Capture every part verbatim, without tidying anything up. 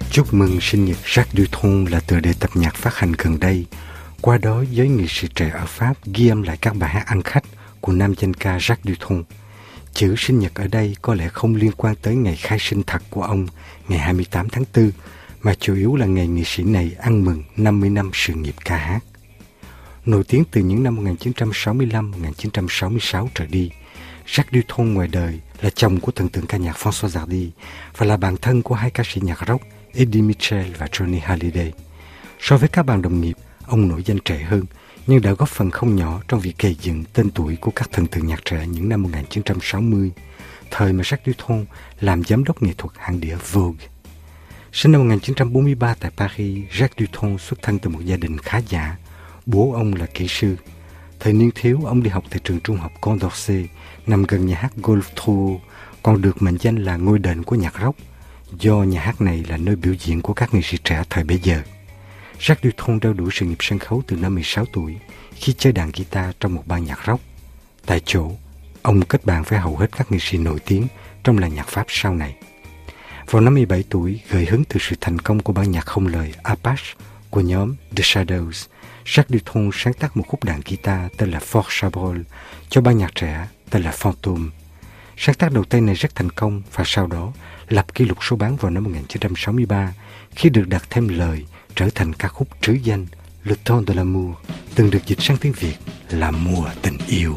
Chúc mừng sinh nhật Jacques Dutronc là tựa đề tập nhạc phát hành gần đây. Qua đó, giới nghệ sĩ trẻ ở Pháp ghi âm lại các bài hát ăn khách của nam danh ca Jacques Dutronc. Chữ sinh nhật ở đây có lẽ không liên quan tới ngày khai sinh thật của ông, ngày hai mươi tám tháng tư, mà chủ yếu là ngày nghệ sĩ này ăn mừng năm mươi năm sự nghiệp ca hát. Nổi tiếng từ những năm một nghìn chín trăm sáu mươi lăm đến một nghìn chín trăm sáu mươi sáu trở đi, Jacques Dutronc ngoài đời là chồng của thần tượng ca nhạc François Hardy và là bạn thân của hai ca sĩ nhạc rock Eddie Mitchell và Johnny Hallyday. So với các bạn đồng nghiệp, ông nổi danh trẻ hơn, nhưng đã góp phần không nhỏ trong việc gây dựng tên tuổi của các thần tượng nhạc trẻ những năm một nghìn chín trăm sáu mươi, thời mà Jacques Dutronc làm giám đốc nghệ thuật hãng đĩa Vogue. Sinh năm một nghìn chín trăm bốn mươi ba tại Paris, Jacques Dutronc xuất thân từ một gia đình khá giả. Bố ông là kỹ sư. Thời niên thiếu, ông đi học tại trường trung học Condorcet, nằm gần nhà hát Golf Trou, còn được mệnh danh là ngôi đền của nhạc rock, do nhà hát này là nơi biểu diễn của các nghệ sĩ trẻ thời bấy giờ. Jacques Dutronc đeo đuổi sự nghiệp sân khấu từ năm mười sáu tuổi, khi chơi đàn guitar trong một ban nhạc rock. Tại chỗ, ông kết bạn với hầu hết các nghệ sĩ nổi tiếng trong làng nhạc Pháp sau này. Vào năm mười bảy tuổi, gợi hứng từ sự thành công của ban nhạc không lời Apache của nhóm The Shadows, Jacques Dutronc sáng tác một khúc đàn guitar tên là Fort Chabrol cho ban nhạc trẻ tên là Fantôme. Sáng tác đầu tay này rất thành công và sau đó lập kỷ lục số bán vào năm một nghìn chín trăm sáu mươi ba khi được đặt thêm lời trở thành ca khúc trứ danh Le Temps de l'amour, từng được dịch sang tiếng Việt là Mùa tình yêu.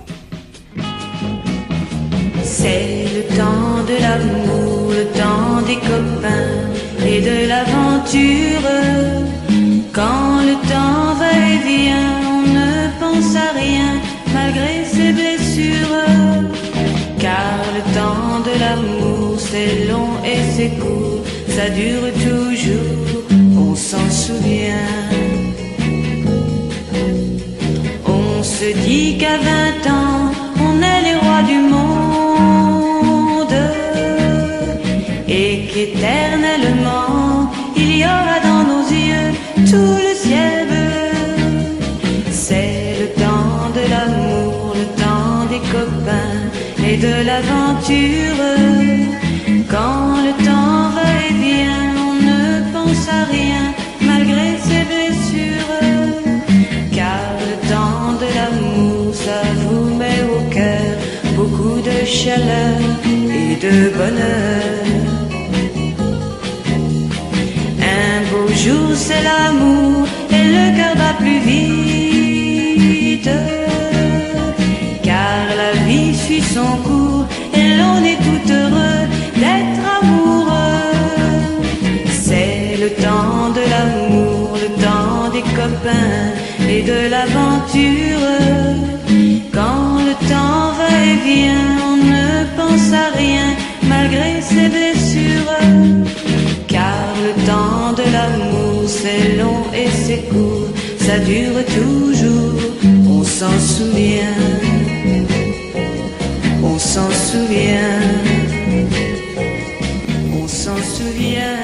C'est le temps de l'amour, le temps des copains et de l'aventure. Quand le temps va et vient, on ne pense à rien malgré ses blessures. Car le temps de l'amour, c'est long et c'est court, ça dure toujours, on s'en souvient. On se dit qu'à vingt ans, on est les rois du monde et qu'éternellement, il y aura dans nos yeux tout le ciel bleu. C'est le temps de l'amour, le temps des copains et de l'aventure. Quand le temps va et vient, on ne pense à rien malgré ses blessures. Car le temps de l'amour, ça vous met au cœur beaucoup de chaleur et de bonheur. Un beau jour c'est l'amour et le cœur bat plus vite, car la vie suit son cours et l'on est tout heureux d'être amoureux. C'est le temps de l'amour, le temps des copains et de l'aventure. Quand le temps va et vient, on ne pense à rien malgré ses blessures. Car le temps de l'amour, c'est long et c'est court, ça dure toujours, on s'en souvient, on s'en souvient, on s'en souvient.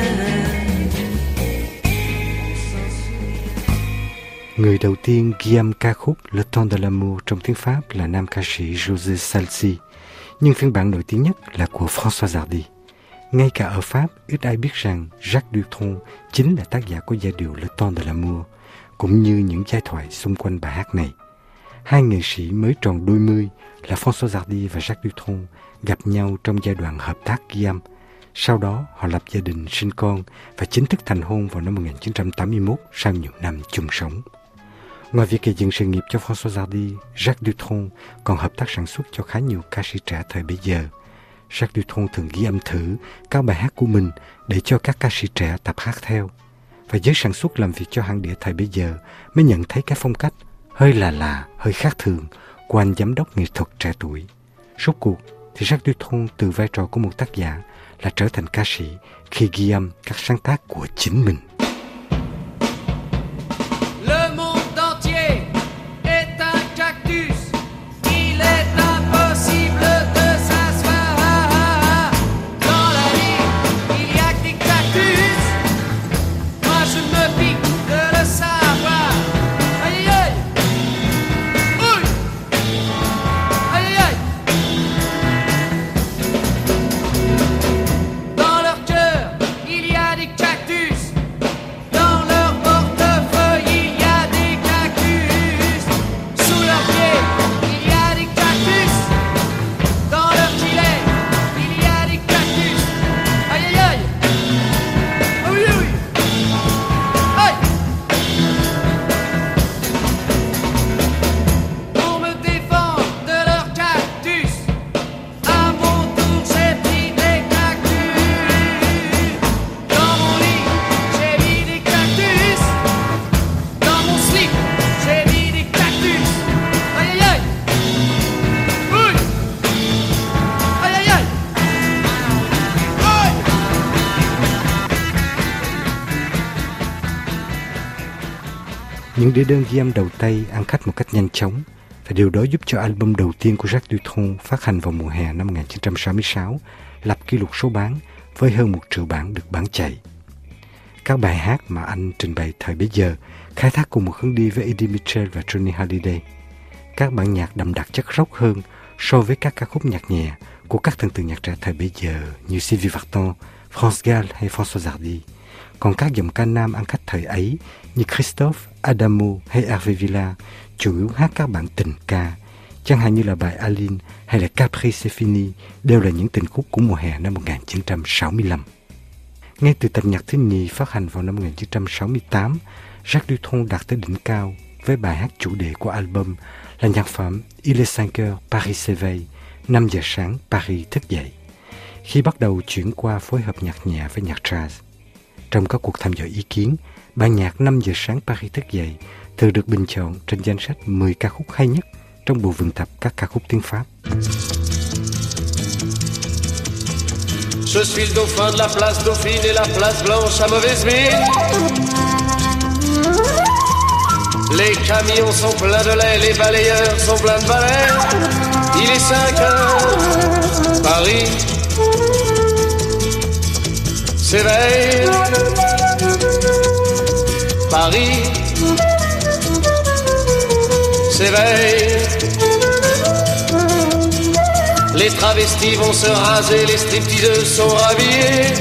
Người đầu tiên ghi âm ca khúc Le Temps de l'amour trong tiếng Pháp là nam ca sĩ José Salsi, nhưng phiên bản nổi tiếng nhất là của François Hardy. Ngay cả ở Pháp, ít ai biết rằng Jacques Dutronc chính là tác giả của giai điệu Le Temps de l'amour, cũng như những giai thoại xung quanh bài hát này. Hai nghệ sĩ mới tròn đôi mươi là François Hardy và Jacques Dutronc gặp nhau trong giai đoạn hợp tác ghi âm. Sau đó, họ lập gia đình, sinh con và chính thức thành hôn vào năm một nghìn chín trăm tám mươi mốt sau nhiều năm chung sống. Ngoài việc gây dựng sự nghiệp cho François Hardy, Jacques Dutronc còn hợp tác sản xuất cho khá nhiều ca sĩ trẻ thời bấy giờ. Jacques Dutronc thường ghi âm thử các bài hát của mình để cho các ca sĩ trẻ tập hát theo. Và giới sản xuất làm việc cho hãng đĩa thời bấy giờ mới nhận thấy cái phong cách hơi là lạ, hơi khác thường của anh giám đốc nghệ thuật trẻ tuổi. Rốt cuộc thì Jacques Dutronc từ vai trò của một tác giả là trở thành ca sĩ khi ghi âm các sáng tác của chính mình. Dans leur cœur, il y a des cactus. Những đĩa đơn ghi âm đầu tay ăn khách một cách nhanh chóng, và điều đó giúp cho album đầu tiên của Jacques Dutronc phát hành vào mùa hè năm một nghìn chín trăm sáu mươi sáu lập kỷ lục số bán với hơn một triệu bản được bán chạy. Các bài hát mà anh trình bày thời bấy giờ khai thác cùng một hướng đi với Eddie Mitchell và Johnny Hallyday. Các bản nhạc đậm đặc chất rock hơn so với các ca khúc nhạc nhẹ của các thần tượng nhạc trẻ thời bấy giờ như Sylvie Vartan, France Gall hay François Hardy. Còn các giọng ca nam ăn khách thời ấy như Christophe, Adamo hay Hervé Villard chủ yếu hát các bản tình ca, chẳng hạn như là bài Aline hay là Capri c'est fini đều là những tình khúc của mùa hè năm một nghìn chín trăm sáu mươi lăm. Ngay từ tập nhạc thứ nhì phát hành vào năm một nghìn chín trăm sáu mươi tám, Jacques Dutronc đạt tới đỉnh cao với bài hát chủ đề của album là nhạc phẩm Il est cinq heures, Paris s'éveille, năm giờ sáng Paris thức dậy, khi bắt đầu chuyển qua phối hợp nhạc nhẹ với nhạc jazz. Trong các cuộc thăm dò ý kiến, bản nhạc năm giờ sáng Paris thức dậy thường được bình chọn trên danh sách mười ca khúc hay nhất trong bộ vườn tập các ca khúc tiếng Pháp. Je suis le dauphin de la place Dauphine et la place Blanche à mauvaise mine. Les camions sont pleins de lait, les balayeurs sont pleins de balais. Il est cinq heures, Paris s'éveille. Paris s'éveille. Les travestis vont se raser, les stripteaseuses sont rhabillées.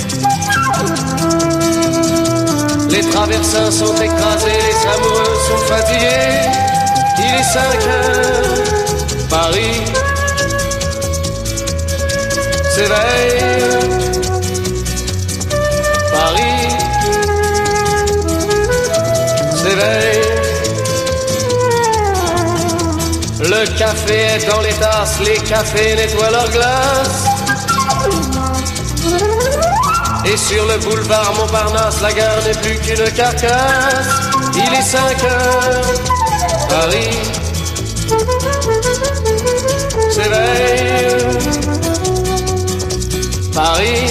Les traversins sont écrasés, les amoureux sont fatigués. Il est cinq heures, Paris s'éveille. Paris s'éveille. Le café est dans les tasses, les cafés nettoient leurs glaces. Et sur le boulevard Montparnasse, la gare n'est plus qu'une carcasse. Il est cinq heures, Paris s'éveille. Paris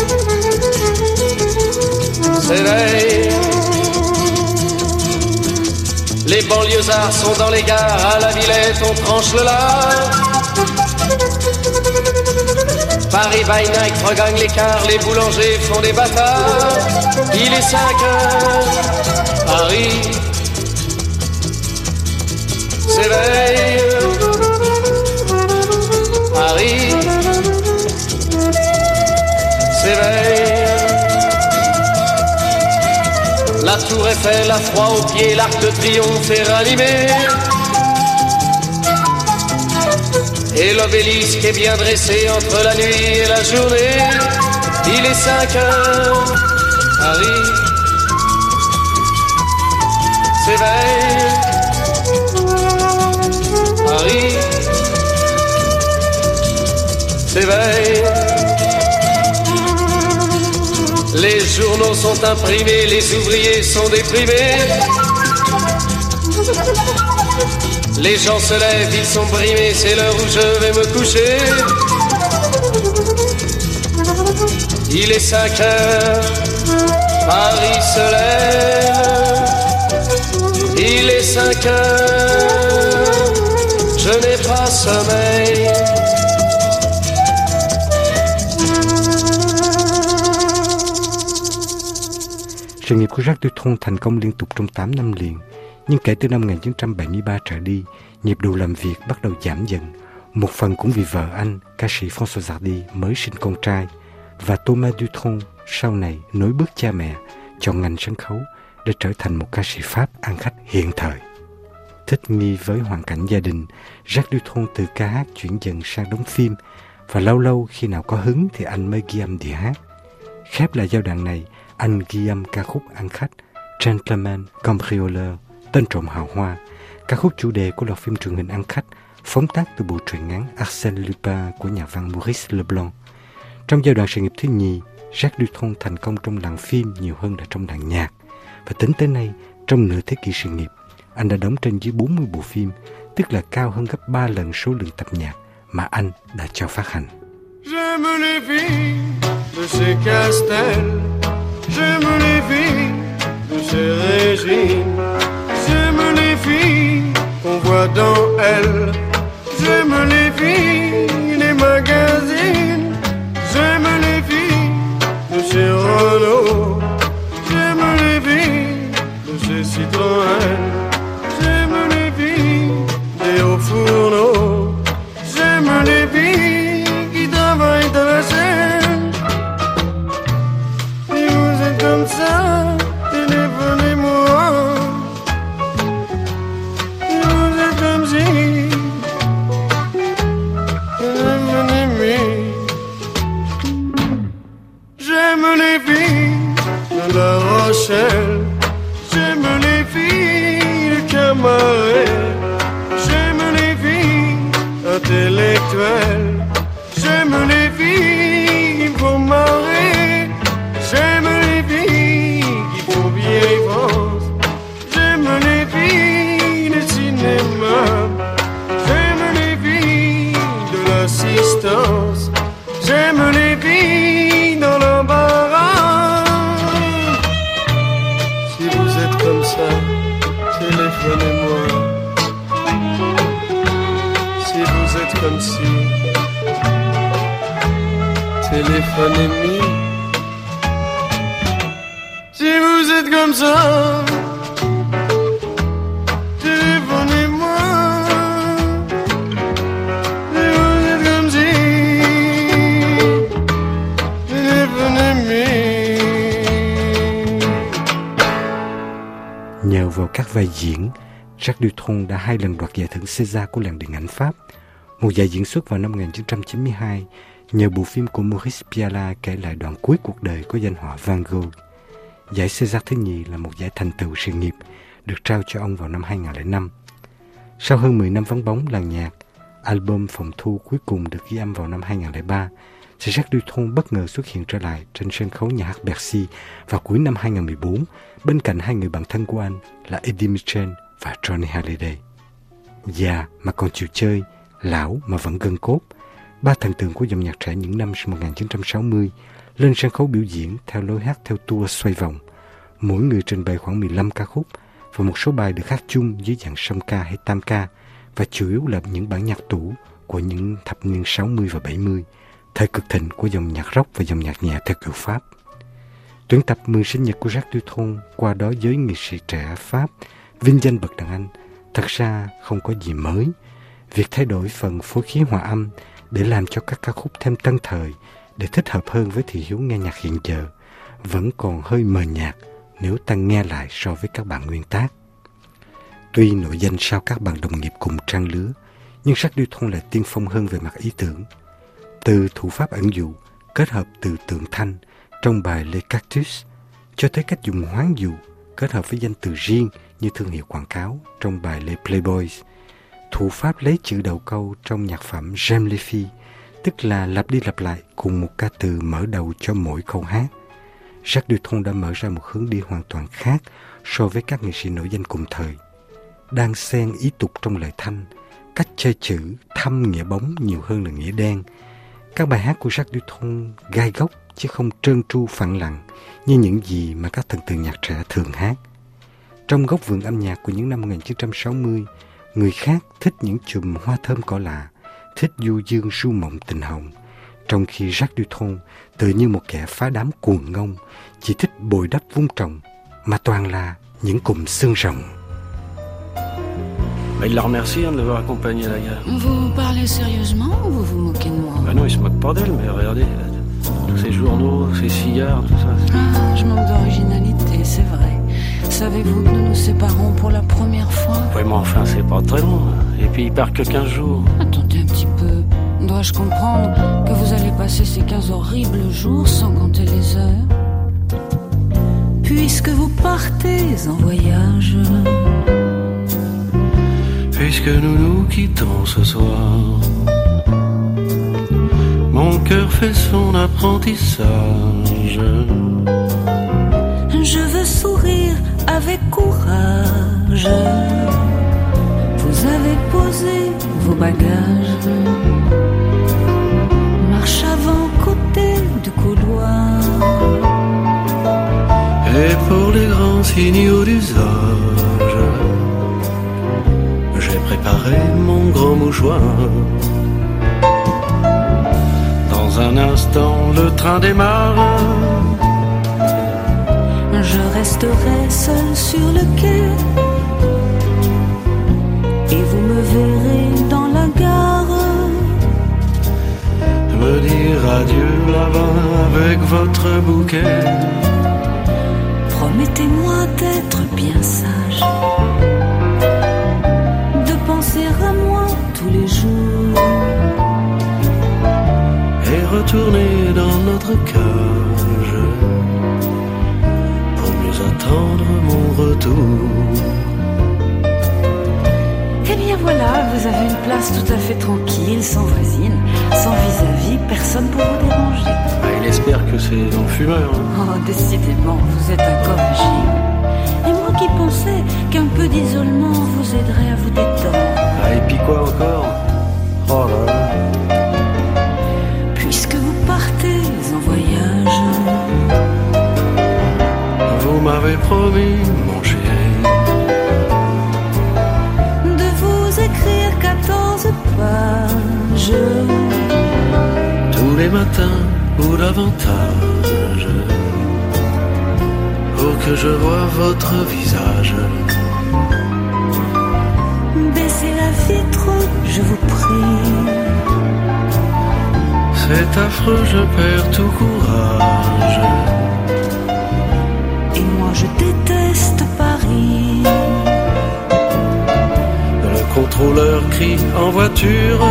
s'éveille. Les banlieusards sont dans les gares, à la Villette on tranche le lard. Paris by night regagne l'écart, les boulangers font des bâtards. Il est cinq heures, Paris s'éveille. Paris s'éveille. La tour Eiffel a froid aux pieds, l'arc de triomphe est ranimé. Et l'obélisque est bien dressé entre la nuit et la journée. Il est cinq heures, Paris s'éveille. Paris s'éveille. Les journaux sont imprimés, les ouvriers sont déprimés. Les gens se lèvent, ils sont brimés, c'est l'heure où je vais me coucher. Il est cinq heures, Paris se lève. Il est cinq heures, je n'ai pas sommeil. Sự nghiệp của Jacques Dutronc thành công liên tục trong tám năm liền, nhưng kể từ năm một nghìn chín trăm bảy mươi ba trở đi, nhịp độ làm việc bắt đầu giảm dần. Một phần cũng vì vợ anh, ca sĩ François Hardy mới sinh con trai, và Thomas Dutronc sau này nối bước cha mẹ, chọn ngành sân khấu để trở thành một ca sĩ Pháp ăn khách hiện thời. Thích nghi với hoàn cảnh gia đình, Jacques Dutronc từ ca hát chuyển dần sang đóng phim, và lâu lâu khi nào có hứng thì anh mới ghi âm đĩa hát. Khép lại giai đoạn này, anh ghi âm ca khúc ăn khách Gentleman Cambrioleur, tên trộm hào hoa, ca khúc chủ đề của loạt phim truyền hình ăn khách phóng tác từ bộ truyện ngắn Arsène Lupin của nhà văn Maurice Leblanc. Trong giai đoạn sự nghiệp thứ nhì, Jacques Dutronc thành công trong làng phim nhiều hơn là trong làng nhạc, và tính tới nay, trong nửa thế kỷ sự nghiệp, anh đã đóng trên dưới bốn mươi bộ phim, tức là cao hơn gấp ba lần số lượng tập nhạc mà anh đã cho phát hành. J'aime les filles de ces castels, j'aime les filles de ces régimes. J'aime les filles qu'on voit dans Elle. J'aime les filles des magazines. J'aime les filles de chez Renault. J'aime les filles de chez Citroën. J'aime les filles des hauts fourneaux. J'aime les filles qui travaillent à la chaîne. Si vous êtes comme ça, téléphonez-moi. Si vous êtes comme si, téléphonez-moi. J'aime les filles de La Rochelle. J'aime les filles de Camaret. J'aime les filles intellectuelles. J'aime les filles qui font marrer. J'aime les filles qui font vieille France. J'aime les filles de cinéma. J'aime les filles de l'assistance. J'aime les filles dans l'embarras. Si vous êtes comme ça, téléphonez-moi. Si vous êtes comme si, téléphonez-moi. Si vous êtes comme ça, téléphonez-moi. Si vous êtes comme si, téléphonez-moi. Nhờ vào các vai diễn, Jacques Dutronc đã hai lần đoạt giải thưởng César của làng điện ảnh Pháp. Một giải diễn xuất vào năm một nghìn chín trăm chín mươi hai nhờ bộ phim của Maurice Pialat kể lại đoạn cuối cuộc đời của danh họa Van Gogh. Giải César thứ nhì là một giải thành tựu sự nghiệp được trao cho ông vào năm hai nghìn không trăm lẻ năm. Sau hơn mười năm vắng bóng làng nhạc, album phòng thu cuối cùng được ghi âm vào năm hai nghìn không trăm lẻ ba, thì Jacques Dutronc bất ngờ xuất hiện trở lại trên sân khấu nhà hát Bercy vào cuối năm hai nghìn không trăm mười bốn, bên cạnh hai người bạn thân của anh là Eddie Mitchell và Johnny Hallyday. Già mà còn chịu chơi, lão mà vẫn gân cốt, ba thần tượng của dòng nhạc trẻ những năm một nghìn chín trăm sáu mươi lên sân khấu biểu diễn theo lối hát theo tour xoay vòng. Mỗi người trình bày khoảng mười lăm ca khúc và một số bài được hát chung dưới dạng song ca hay tam ca, và chủ yếu là những bản nhạc tủ của những thập niên sáu mươi và bảy mươi, thời cực thịnh của dòng nhạc rock và dòng nhạc nhẹ theo kiểu Pháp. Tuyển tập mừng sinh nhật của Jacques Dutronc qua đó giới nghệ sĩ trẻ Pháp vinh danh bậc đàn anh thật ra không có gì mới. Việc thay đổi phần phối khí hòa âm để làm cho các ca khúc thêm tân thời, để thích hợp hơn với thị hiếu nghe nhạc hiện giờ, vẫn còn hơi mờ nhạt nếu ta nghe lại so với các bản nguyên tác. Tuy nổi danh sau các bạn đồng nghiệp cùng trang lứa, nhưng Jacques Dutronc lại tiên phong hơn về mặt ý tưởng. Từ thủ pháp ẩn dụ, kết hợp từ tượng thanh trong bài Les Cactus, cho tới cách dùng hoán dụ kết hợp với danh từ riêng như thương hiệu quảng cáo trong bài Les Playboys, thủ pháp lấy chữ đầu câu trong nhạc phẩm J'aime les filles, tức là lặp đi lặp lại cùng một ca từ mở đầu cho mỗi câu hát. Jacques Dutronc đã mở ra một hướng đi hoàn toàn khác so với các nghệ sĩ nổi danh cùng thời. Đang xen ý tục trong lời thanh, cách chơi chữ thâm nghĩa bóng nhiều hơn là nghĩa đen. Các bài hát của Jacques Dutronc gai góc chứ không trơn tru phẳng lặng như những gì mà các thần tượng nhạc trẻ thường hát. Trong góc vườn âm nhạc của những năm một nghìn chín trăm sáu mươi, người khác thích những chùm hoa thơm cỏ lạ, thích du dương ru mộng tình hồng, trong khi Jacques Dutronc tự như một kẻ phá đám cuồng ngông, chỉ thích bồi đắp vun trồng, mà toàn là những cụm xương rồng. Bah, il la remercie hein, de l'avoir accompagné à la gare. Vous parlez sérieusement ou vous vous moquez de moi? Bah non, il se moque pas d'elle, mais regardez, tous ces journaux, ces cigares, tout ça. Ah, je manque d'originalité, c'est vrai. Savez-vous que nous nous séparons pour la première fois? Ouais, mais enfin, c'est pas très long. Et puis, il part que quinze jours. Attendez un petit peu. Dois-je comprendre que vous allez passer ces quinze horribles jours sans compter les heures? Puisque vous partez en voyage. Puisque nous nous quittons ce soir, mon cœur fait son apprentissage. Je veux sourire avec courage. Vous avez posé vos bagages. Marche avant côté du couloir. Et pour les grands signaux d'usage, préparer mon grand mouchoir. Dans un instant, le train démarre. Je resterai seul sur le quai et vous me verrez dans la gare me dire adieu là-bas avec votre bouquet. Promettez-moi d'être bien sage, de penser à moi tous les jours et retourner dans notre cage pour mieux attendre mon retour. Eh bien voilà, vous avez une place tout à fait tranquille, sans voisine, sans vis-à-vis, personne pour vous déranger. Ah, il espère que c'est dans le fumeur. Hein. Oh, décidément, vous êtes un corrigime. Et moi qui pensais qu'un peu d'isolement vous aiderait à vous détendre. Ah, et puis quoi encore? Oh là là. Puisque vous partez en voyage, vous m'avez promis, mon chéri, de vous écrire quatorze pages tous les matins ou davantage, pour que je voie votre visage. Baissez la vitre, je vous prie. C'est affreux, je perds tout courage. Et moi je déteste Paris. Le contrôleur crie en voiture.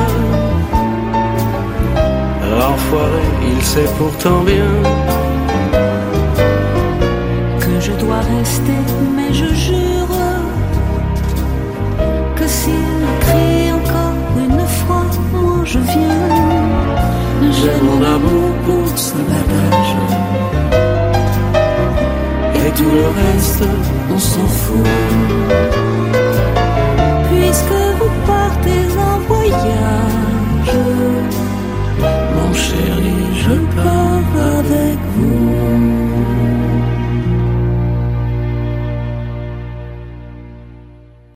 L'enfoiré, il sait pourtant bien que je dois rester, mais je jure que s'il crie encore une fois, moi je viens. J'ai mon amour pour ce bagage, et tout le reste, on s'en fout. Puisque vous partez en voyage, mon chéri, je pars avec vous.